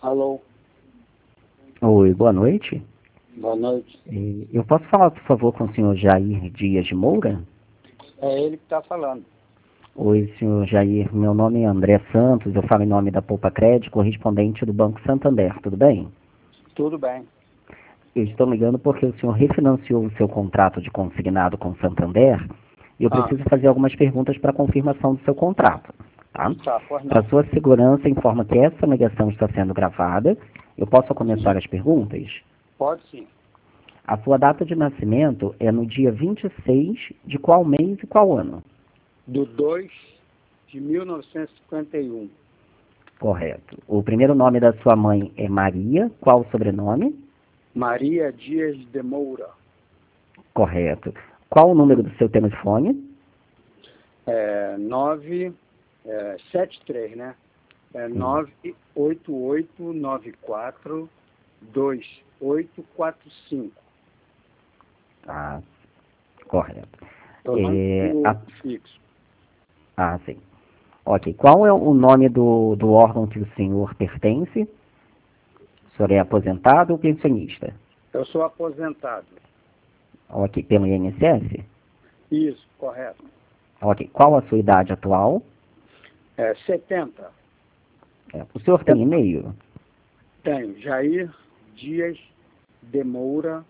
Alô, Oi, boa noite. boa noite. Eu posso falar, por favor, com o senhor Jair Dias de Moura? É ele que está falando. Oi, senhor Jair, meu nome é André Santos, eu falo em nome da Poupa Crédito, correspondente do Banco Santander, tudo bem? Tudo bem. Eu estou ligando porque o senhor refinanciou o seu contrato de consignado com o Santander e eu preciso fazer algumas perguntas para confirmação do seu contrato, tá? Tá, pois Para não. sua segurança, informa que essa ligação está sendo gravada. Eu posso começar as perguntas? Pode sim. A sua data de nascimento é no dia 26 de qual mês e qual ano? Do 2 de 1951. Correto. O primeiro nome da sua mãe é Maria. Qual o sobrenome? Maria Dias de Moura. Correto. Qual o número do seu telefone? 973, né? É 988942845. Ah, correto. Eu não tenho fixo. Sim. Ok. Qual é o nome do órgão que o senhor pertence? O senhor é aposentado ou pensionista? Eu sou aposentado. Ok. Pelo INSS? Isso, correto. Ok. Qual a sua idade atual? 70. O senhor tem e-mail? Tenho. Jair Dias de Moura,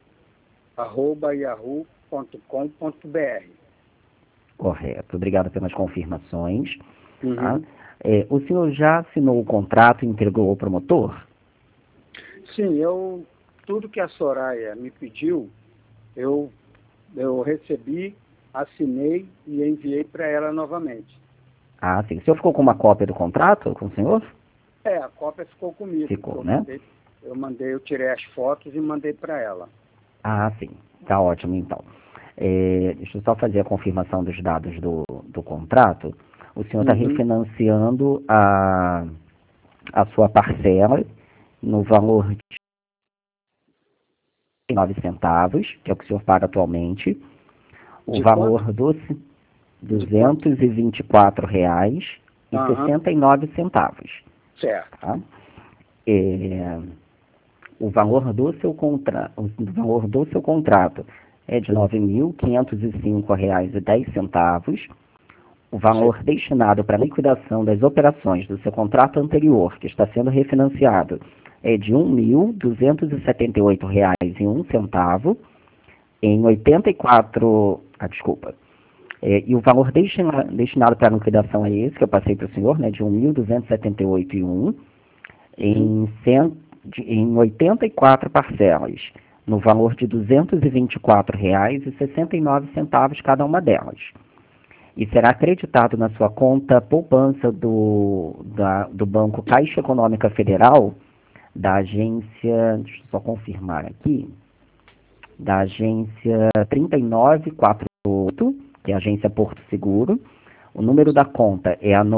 @yahoo.com.br. Correto. Obrigado pelas confirmações. Tá? Uhum. O senhor já assinou o contrato e entregou ao promotor? Sim, tudo que a Soraya me pediu, eu recebi, assinei e enviei para ela novamente. Sim. O senhor ficou com uma cópia do contrato com o senhor? A cópia ficou comigo. Ficou, né? Eu tirei as fotos e mandei para ela. Sim. Tá ótimo, então. Deixa eu só fazer a confirmação dos dados do contrato. O senhor está Uhum. refinanciando a sua parcela no valor de 9 centavos, que é o que o senhor paga atualmente. O De valor quanto? dos R$ De quanto? 224,69. Certo. Tá? O valor do seu contrato é de R$ 9.505,10. O valor destinado para a liquidação das operações do seu contrato anterior, que está sendo refinanciado, é de R$ 1.278,01 em 84. E o valor destinado para a liquidação é esse, que eu passei para o senhor, né, de R$ 1.278,01 em 84 parcelas, no valor de R$ 224,69 cada uma delas. E será acreditado na sua conta poupança do Banco Caixa Econômica Federal, da agência, deixa eu só confirmar aqui, da agência 3948, que é a agência Porto Seguro. O número da conta é a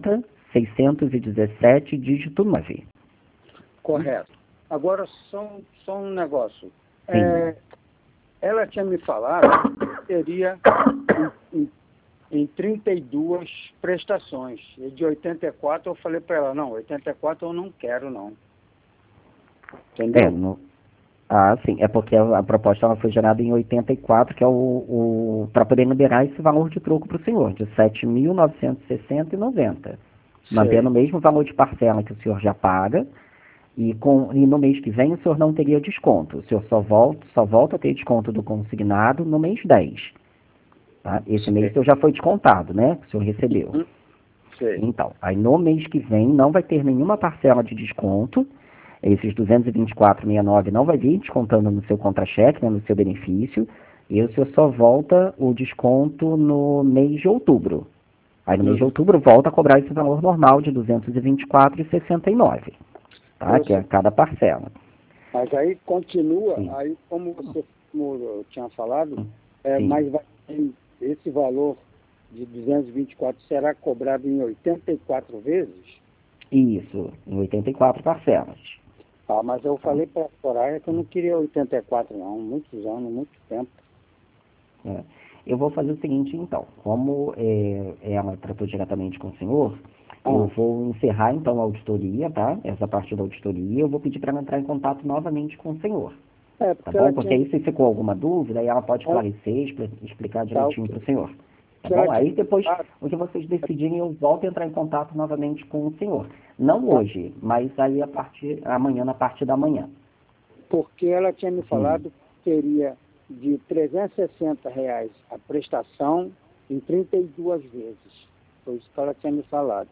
90.617, dígito 9. Correto. Agora, só um negócio. Sim. Ela tinha me falado que teria em 32 prestações. E de 84 eu falei para ela, não, 84 eu não quero, não. Entendeu? Sim. É porque a proposta ela foi gerada em 84, que é para poder liberar esse valor de troco para o senhor, de R$ 7.960,90. Mantendo o mesmo valor de parcela que o senhor já paga, e no mês que vem o senhor não teria desconto. O senhor só volta a ter desconto do consignado no mês 10. Tá? Esse mês o senhor já foi descontado, né? O senhor recebeu. Então, aí no mês que vem não vai ter nenhuma parcela de desconto. Esses 224,69 não vai vir descontando no seu contra-cheque, né, no seu benefício. E o senhor só volta o desconto no mês de outubro. Aí no mês de outubro volta a cobrar esse valor normal de R$ 224,69. Tá? Que é cada parcela. Mas aí continua, aí como eu tinha falado, mas esse valor de 224 será cobrado em 84 vezes? Isso, em 84 parcelas. Mas eu falei para a Soraya que eu não queria 84 não, muitos anos, muito tempo. Eu vou fazer o seguinte então, como ela tratou diretamente com o senhor, Eu vou encerrar, então, a auditoria, tá? Essa parte da auditoria, eu vou pedir para ela entrar em contato novamente com o senhor. Tá bom? Porque aí, se ficou alguma dúvida, aí ela pode esclarecer, explicar direitinho para o senhor. Tá bom? Aí, depois, o que vocês decidirem, eu volto a entrar em contato novamente com o senhor. Não hoje, mas aí amanhã, na parte da manhã. Porque ela tinha me falado que seria de R$ 360 a prestação em 32 vezes. Foi isso que ela tinha me falado.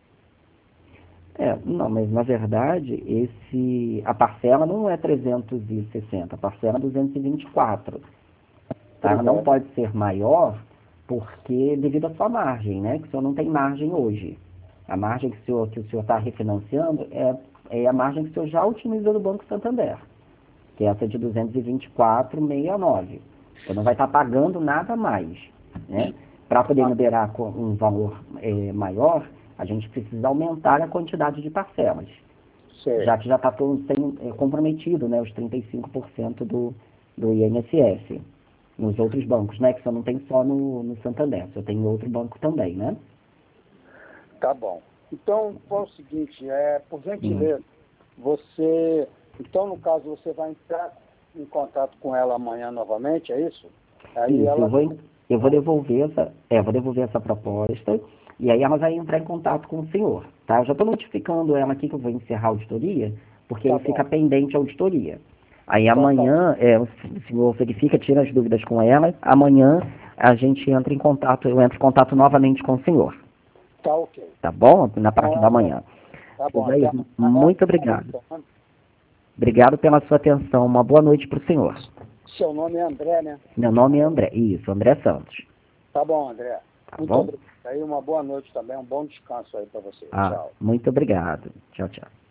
Não, mas na verdade, a parcela não é 360, a parcela é 224. Tá? Ela não pode ser maior porque devido à sua margem, né? Que o senhor não tem margem hoje. A margem que o senhor está refinanciando é a margem que o senhor já utilizou do Banco Santander, que é essa de 224,69. Você não vai estar pagando nada mais, né? Para poder liberar com um valor maior, a gente precisa aumentar a quantidade de parcelas. Certo. Já que já está comprometido, né, os 35% do INSS nos outros bancos, né? Que só não tem só no Santander, só tem em outro banco também, né? Tá bom. Então, é o seguinte, por gentileza, você... Então, no caso, você vai entrar em contato com ela amanhã novamente, é isso? Aí isso, eu vou devolver essa proposta e aí ela vai entrar em contato com o senhor, tá? Eu já estou notificando ela aqui que eu vou encerrar a auditoria, porque aí fica pendente a auditoria. Aí amanhã, o senhor verifica, tira as dúvidas com ela, amanhã a gente entra em contato, eu entro em contato novamente com o senhor. Tá ok. Tá bom? Na parte da manhã. Tá bom. Aí, muito obrigado. Obrigado pela sua atenção. Uma boa noite para o senhor. Seu nome é André, né? Meu nome é André. Isso, André Santos. Tá bom, André. Tá muito bom? obrigado. Aí uma boa noite também, um bom descanso aí para você. Tchau. Muito obrigado. Tchau, tchau.